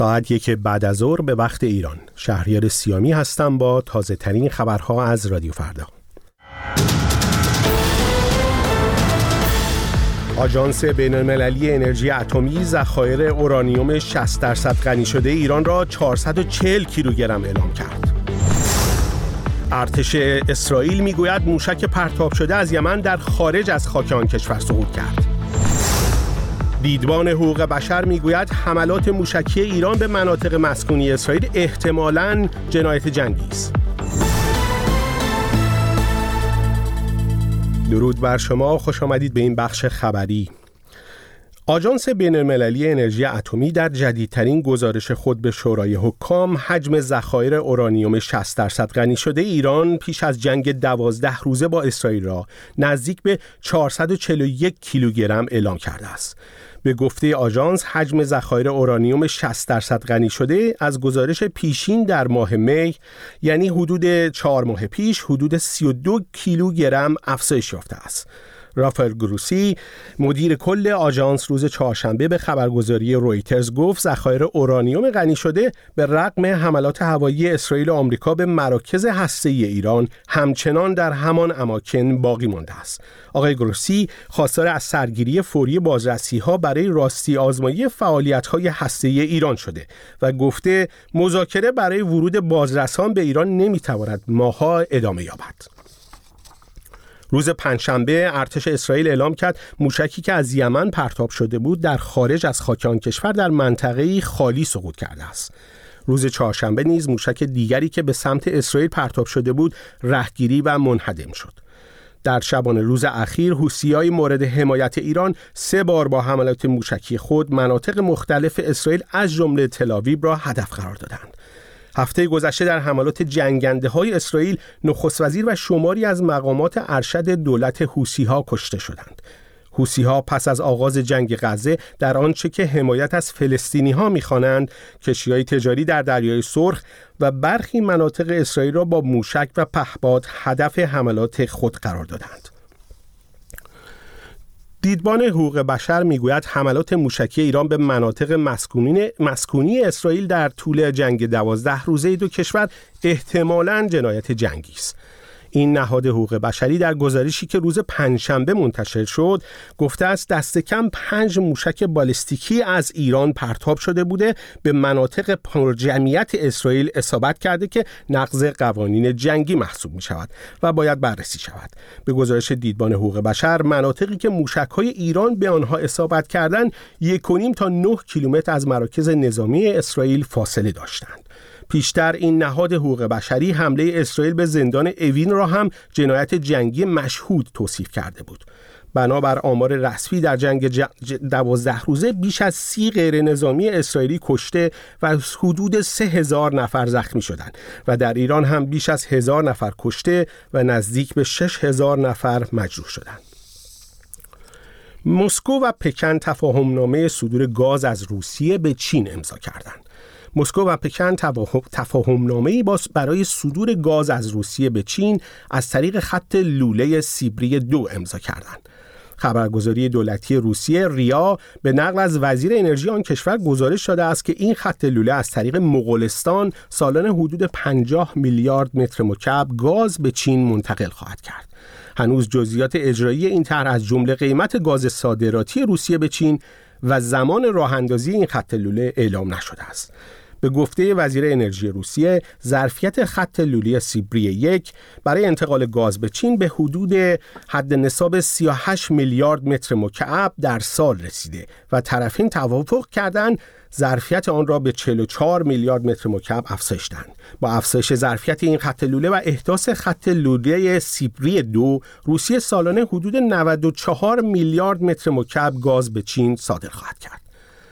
ساعت 1 بعد از ظهر به وقت ایران. شهریار سیامی هستم با تازه ترین خبرها از رادیو فردا. آژانس بین‌المللی انرژی اتمی ذخایر اورانیوم 60% غنی شده ایران را 440 کیلوگرم اعلام کرد. ارتش اسرائیل میگوید موشک پرتاب شده از یمن در خارج از خاک آن کشور سقوط کرد. دیدبان حقوق بشر میگوید حملات موشکی ایران به مناطق مسکونی اسرائیل احتمالاً جنایت جنگی است. درود بر شما، خوش آمدید به این بخش خبری. آژانس بین‌المللی انرژی اتمی در جدیدترین گزارش خود به شورای حکام حجم ذخایر اورانیوم 60% غنی شده ایران پیش از جنگ 12 روزه با اسرائیل را نزدیک به 441 کیلوگرم اعلام کرده است. به گفته آژانس حجم ذخایر اورانیوم 60% غنی شده از گزارش پیشین در ماه می، یعنی حدود 4 ماه پیش، حدود 32 کیلوگرم افزایش یافته است. رافائل گروسی مدیر کل آژانس روز چهارشنبه به خبرگزاری رویترز گفت ذخایر اورانیوم غنی شده به رغم حملات هوایی اسرائیل و آمریکا به مراکز هسته‌ای ایران همچنان در همان اماکن باقی مانده است. آقای گروسی خواستار از سرگیری فوری بازرسی‌ها برای راستی آزمایی فعالیت‌های هسته‌ای ایران شده و گفته مذاکره برای ورود بازرسان به ایران نمی‌تواند ماه‌ها ادامه یابد. روز پنجشنبه ارتش اسرائیل اعلام کرد موشکی که از یمن پرتاب شده بود در خارج از خاک آن کشور در منطقه‌ای خالی سقوط کرده است. روز چهارشنبه نیز موشک دیگری که به سمت اسرائیل پرتاب شده بود رهگیری و منهدم شد. در شبانه روز اخیر حوثی‌های مورد حمایت ایران 3 بار با حملات موشکی خود مناطق مختلف اسرائیل از جمله تل‌آویو را هدف قرار دادند. هفته گذشته در حملات جنگنده‌های اسرائیل نخست وزیر و شماری از مقامات ارشد دولت حوثی‌ها کشته شدند. حوثی‌ها پس از آغاز جنگ غزه در آنچه که حمایت از فلسطینی‌ها می‌خوانند کشتی‌های تجاری در دریای سرخ و برخی مناطق اسرائیل را با موشک و پهپاد هدف حملات خود قرار دادند. دیدبان حقوق بشر میگوید حملات موشکی ایران به مناطق مسکونی اسرائیل در طول جنگ 12 روزه دو کشور احتمالاً جنایت جنگی است. این نهاد حقوق بشری در گزارشی که روز پنجشنبه منتشر شد گفته است دست کم 5 موشک بالستیکی از ایران پرتاب شده بوده به مناطق پرجمعیت اسرائیل اصابت کرده که نقض قوانین جنگی محسوب می شود و باید بررسی شود. به گزارش دیدبان حقوق بشر مناطقی که موشک‌های ایران به آنها اصابت کردند 1.5 تا 9 کیلومتر از مراکز نظامی اسرائیل فاصله داشتند. پیشتر این نهاد حقوق بشری حمله اسرائیل به زندان اوین را هم جنایت جنگی مشهود توصیف کرده بود. بنابر آمار رسمی در جنگ 12 روزه بیش از 30 غیر نظامی اسرائیلی کشته و حدود 3000 نفر زخمی شدند و در ایران هم بیش از 1000 نفر کشته و نزدیک به 6000 نفر مجروح شدند. مسکو و پکن تفاهمنامه صدور گاز از روسیه به چین امضا کردند. مسکو و پکن تفاهمنامه‌ای برای صدور گاز از روسیه به چین از طریق خط لوله سیبری 2 امضا کردند. خبرگزاری دولتی روسیه ریا به نقل از وزیر انرژی آن کشور گزارش داده است که این خط لوله از طریق مغولستان سالانه حدود 50 میلیارد متر مکعب گاز به چین منتقل خواهد کرد. هنوز جزئیات اجرایی این طرح از جمله قیمت گاز صادراتی روسیه به چین و زمان راه اندازی این خط لوله اعلام نشده است. به گفته وزیر انرژی روسیه ظرفیت خط لوله سیبری 1 برای انتقال گاز به چین به حدود حد نصاب 38 میلیارد متر مکعب در سال رسیده و طرفین توافق کردند ظرفیت آن را به 44 میلیارد متر مکعب افزایش دهند. با افزایش ظرفیت این خط لوله و احداث خط لوله سیبری 2 روسیه سالانه حدود 94 میلیارد متر مکعب گاز به چین صادر خواهد کرد.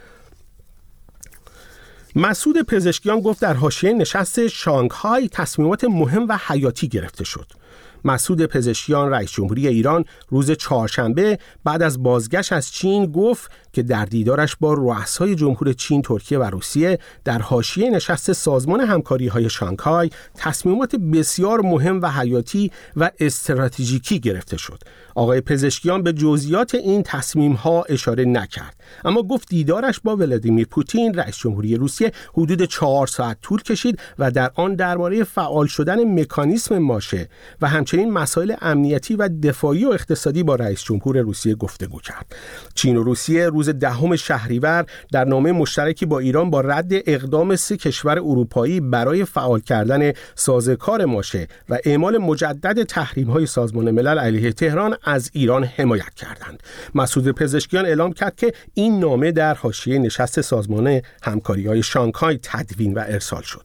مسعود پزشکیان گفت در حاشیه نشست شانگهای تصمیمات مهم و حیاتی گرفته شد. مسعود پزشکیان رئیس جمهوری ایران روز چهارشنبه بعد از بازگشت از چین گفت که در دیدارش با رؤسای جمهور چین، ترکیه و روسیه در حاشیه نشست سازمان همکاری‌های شانگهای تصمیمات بسیار مهم و حیاتی و استراتژیکی گرفته شد. آقای پزشکیان به جزئیات این تصمیم‌ها اشاره نکرد، اما گفت دیدارش با ولادیمیر پوتین رئیس جمهوری روسیه حدود 4 ساعت طول کشید و در آن درباره فعال شدن مکانیسم ماشه و همچنین مسائل امنیتی و دفاعی و اقتصادی با رئیس جمهور روسیه گفتگو کرد. چین و روسیه روز 10 شهریور در نامه مشترکی با ایران با رد اقدام 3 کشور اروپایی برای فعال کردن سازوکار ماشه و اعمال مجدد تحریم‌های سازمان ملل علیه تهران از ایران حمایت کردند. مسعود پزشکیان اعلام کرد که این نامه در حاشیه نشست سازمان همکاری‌های شانگهای تدوین و ارسال شد.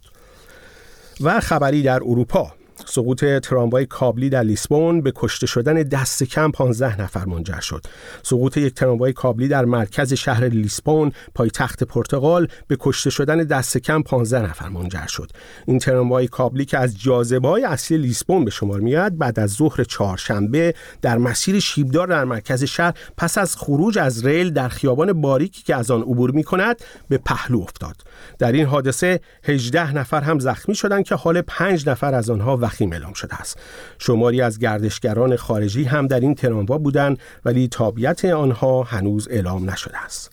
و خبری در اروپا: سقوط تراموای کابلی در لیسبون به کشته شدن دست کم 15 نفر منجر شد. سقوط یک تراموای کابلی در مرکز شهر لیسبون، پایتخت پرتغال، به کشته شدن دست کم 15 نفر منجر شد. این تراموای کابلی که از جاذبه‌های اصلی لیسبون به شمار میاد، بعد از ظهر چهارشنبه در مسیر شیبدار در مرکز شهر پس از خروج از ریل در خیابان باریکی که از آن عبور می‌کند به پهلو افتاد. در این حادثه 18 نفر هم زخمی شدند که حال 5 نفر از آنها وخیم اعلام شده است. شماری از گردشگران خارجی هم در این تراموا بودند ولی تابعیت آنها هنوز اعلام نشده است.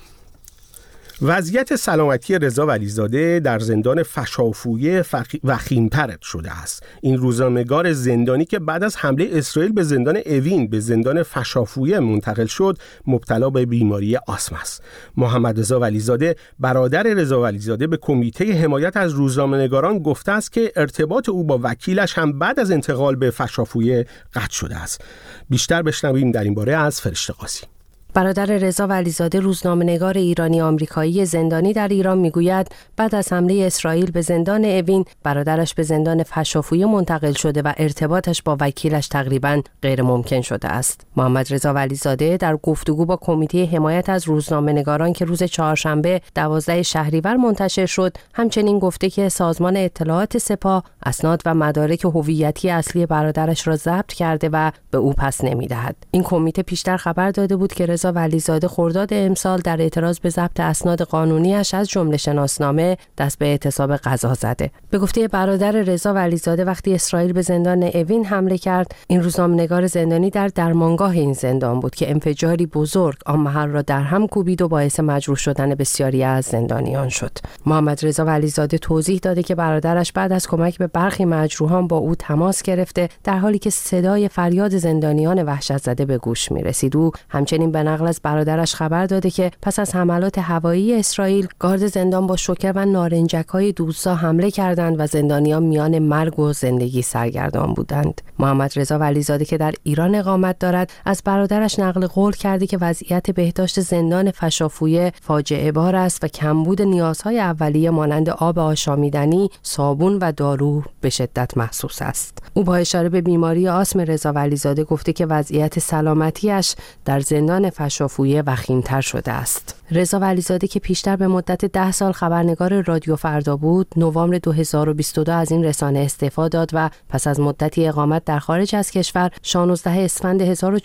وضعیت سلامتی رضا ولیزاده در زندان فشافویه وخیم‌تر شده است. این روزنامه‌نگار زندانی که بعد از حمله اسرائیل به زندان اوین به زندان فشافویه منتقل شد، مبتلا به بیماری آسم است. محمد رضا ولیزاده، برادر رضا ولیزاده، به کمیته حمایت از روزنامه‌نگاران گفته است که ارتباط او با وکیلش هم بعد از انتقال به فشافویه قطع شده است. بیشتر بشنویم در این باره از فرشته قاسی. برادر رضا ولیزاده، روزنامه‌نگار ایرانی آمریکایی زندانی در ایران، میگوید بعد از حمله اسرائیل به زندان اوین، برادرش به زندان فشافویه منتقل شده و ارتباطش با وکیلش تقریباً غیر ممکن شده است. محمد رضا ولیزاده در گفتگو با کمیته حمایت از روزنامه‌نگاران که روز چهارشنبه 12 شهریور منتشر شد، همچنین گفته که سازمان اطلاعات سپاه اسناد و مدارک هویتی اصلی برادرش را ضبط کرده و به او پس نمی‌دهد. این کمیته پیشتر خبر داده بود که رضا ولیزاده خرداد امسال در اعتراض به ضبط اسناد قانونیش از جمله شناسنامه دست به اعتصاب قضا زده. به گفته برادر رضا ولیزاده، وقتی اسرائیل به زندان اوین حمله کرد، این روزنامه‌نگار زندانی در درمانگاه این زندان بود که انفجاری بزرگ آن محل را در هم کوبید و باعث مجروح شدن بسیاری از زندانیان شد. محمد رضا ولیزاده توضیح داده که برادرش بعد از کمک به برخی مجروحان با او تماس گرفته، در حالی که صدای فریاد زندانیان وحشت زده به گوش می‌رسید. او همچنین به نقل از برادرش خبر داده که پس از حملات هوایی اسرائیل، گارد زندان با شوکه و نارنجک‌های دوستا حمله کردند و زندانیان میان مرگ و زندگی سرگردان بودند. محمد رضا ولیزاده که در ایران اقامت دارد، از برادرش نقل قول کرده که وضعیت بهداشت زندان فشافویه فاجعه بار است و کمبود نیازهای اولیه مانند آب آشامیدنی، صابون و دارو به شدت محسوس است. او با اشاره به بیماری آسم رضا ولیزاده گفته که وضعیت سلامتیش در زندان فشافویه وخیم‌تر شده است. رضا ولیزاده که پیشتر به مدت 10 سال خبرنگار رادیو فردا بود، نوامبر 2022 از این رسانه استعفا داد و پس از مدتی اقامت در خارج از کشور 16 اسفند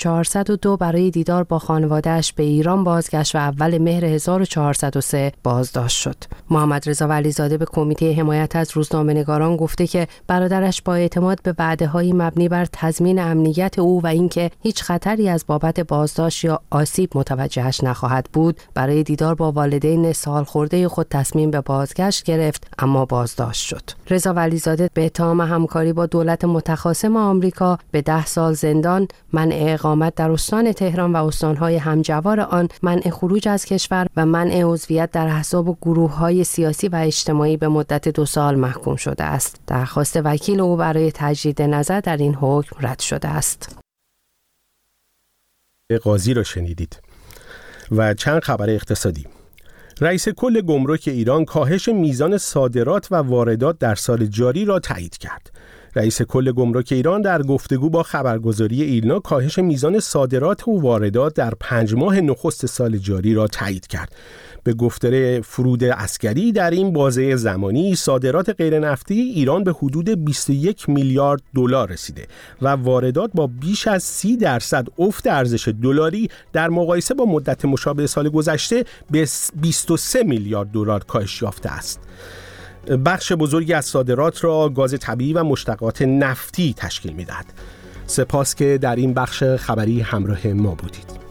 1402 برای دیدار با خانواده‌اش به ایران بازگشت و اول مهر 1403 بازداشت شد. محمد رضا ولیزاده به کمیته حمایت از روزنامه‌نگاران گفته که برادرش با اعتماد به وعده‌های مبنی بر تضمین امنیت او و اینکه هیچ خطری از بابت بازداشت یا آسیب متوجهش نخواهد بود، برای دیدار با والدین سالخورده خود تصمیم به بازگشت گرفت، اما بازداشت شد. رضا ولیزاده به اتهام همکاری با دولت متخاصم آمریکا به 10 سال زندان، منع اقامت در استان تهران و استان‌های همجوار آن، منع خروج از کشور و منع عضویت در احزاب و گروه‌های سیاسی و اجتماعی به مدت 2 سال محکوم شده است. درخواست وکیل او برای تجدید نظر در این حکم رد شده است. قاضی را شنیدید. و چند خبر اقتصادی. رئیس کل گمرک ایران کاهش میزان صادرات و واردات در سال جاری را تایید کرد. رئیس کل گمرک ایران در گفتگو با خبرگزاری ایلنا کاهش میزان صادرات و واردات در 5 ماه نخست سال جاری را تایید کرد. به گفته فرود عسکری در این بازه زمانی صادرات غیر نفتی ایران به حدود 21 میلیارد دلار رسیده و واردات با بیش از 30% افت ارزش دلاری در مقایسه با مدت مشابه سال گذشته به 23 میلیارد دلار کاهش یافته است. بخش بزرگی از صادرات را گاز طبیعی و مشتقات نفتی تشکیل می‌دهد. سپاس که در این بخش خبری همراه ما بودید.